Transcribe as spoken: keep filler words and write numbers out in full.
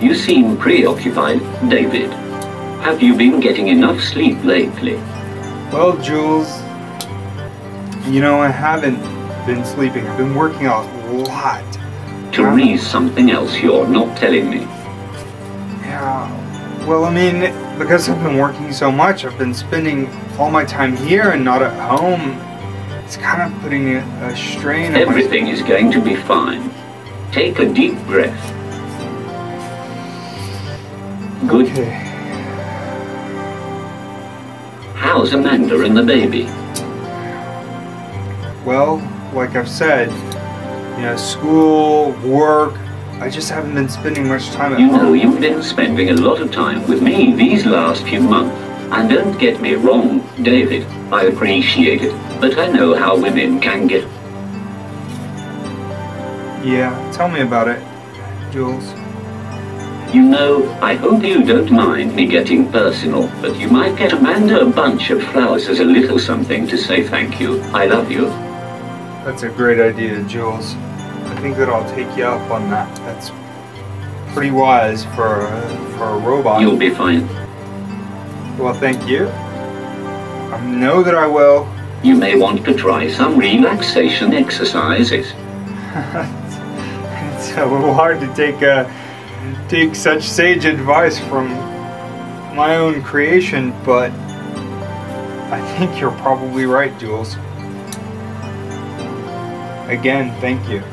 You seem preoccupied, David. Have you been getting enough sleep lately? Well, Jules, you know, I haven't been sleeping. I've been working a lot. Therese, something else you're not telling me. Yeah, well, I mean, because I've been working so much, I've been spending all my time here and not at home. It's kind of putting a, a strain on my... Everything is going to be fine. Take a deep breath. Good. Okay. How's Amanda and the baby? Well, like I've said, you know, school, work, I just haven't been spending much time at You home. know, you've been spending a lot of time with me these last few months. And don't get me wrong, David, I appreciate it, but I know how women can get. Yeah, tell me about it, Jules. You know, I hope you don't mind me getting personal, but you might get Amanda a bunch of flowers as a little something to say thank you. I love you. That's a great idea, Jules. I think that I'll take you up on that. That's pretty wise for a, for a robot. You'll be fine. Well, thank you. I know that I will. You may want to try some relaxation exercises. It's a little hard to take uh, take such sage advice from my own creation, but I think you're probably right, Jules. Again, thank you.